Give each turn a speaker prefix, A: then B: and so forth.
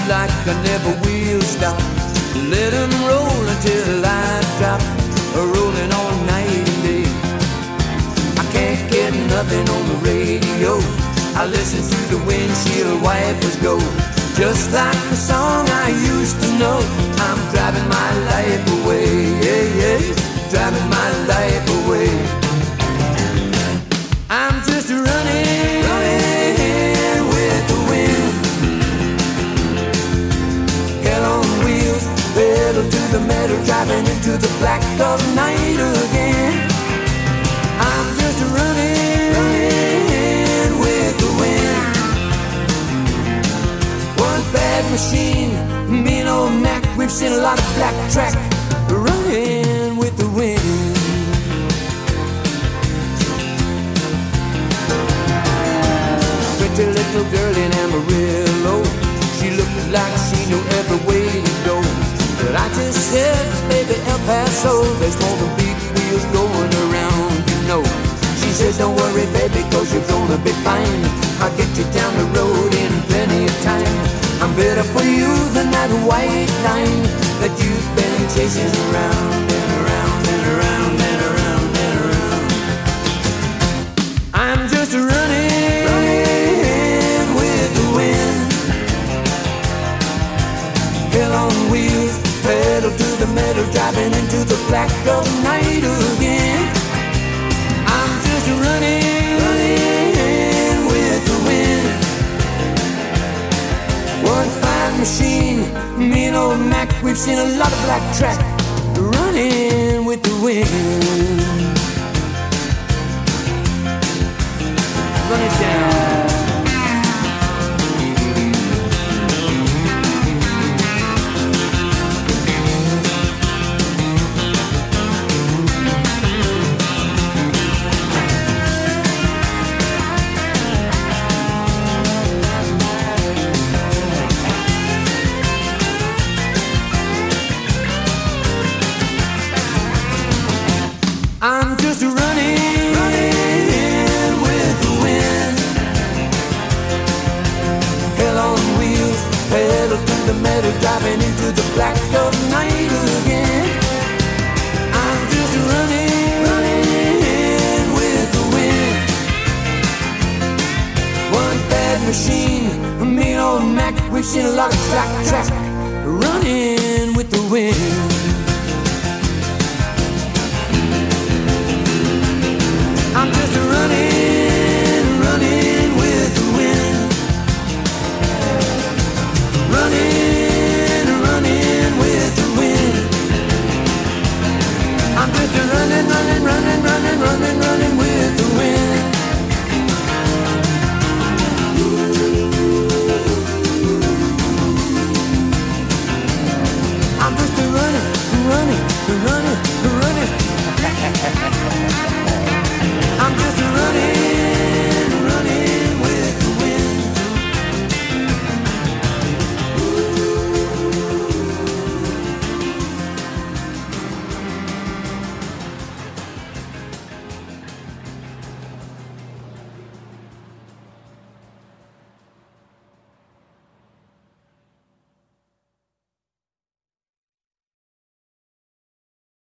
A: like I never will stop. Let them roll until I drop, rolling all night and day. I can't get nothing on the radio. I listen to the windshield wipers go. Just like the song I used to know. I'm driving my life away, yeah, yeah, driving my life away. I'm just running, running with the wind. Hell on wheels, pedal to the metal, driving into the black of night again. I'm just running, running with the wind. One bad machine, me and old Mac, we've seen a lot of black track, running with the wind. Pretty little girl in Amarillo, she looked like she knew every way to go. But I just said, baby, El Paso, there's more than big wheels going around, you know. She says, don't worry, baby, cause you're gonna be fine. I'll get you down the road in plenty of time. I'm better for you than that white line that you've been chasing around and around and around and around and around. I'm just running, running with the wind. Hell on wheels, pedal to the metal, driving into the black of night again. I'm just running, running with the wind. One fine machine, me and old Mac, we've seen a lot of black track, running with the wind. Run it down. I'm just running, running with the wind. Hell on wheels, pedal to the metal, driving into the black of night again. I'm just running, running with the wind. One bad machine, me and old Mac, we've seen a lot of black track, running with the wind.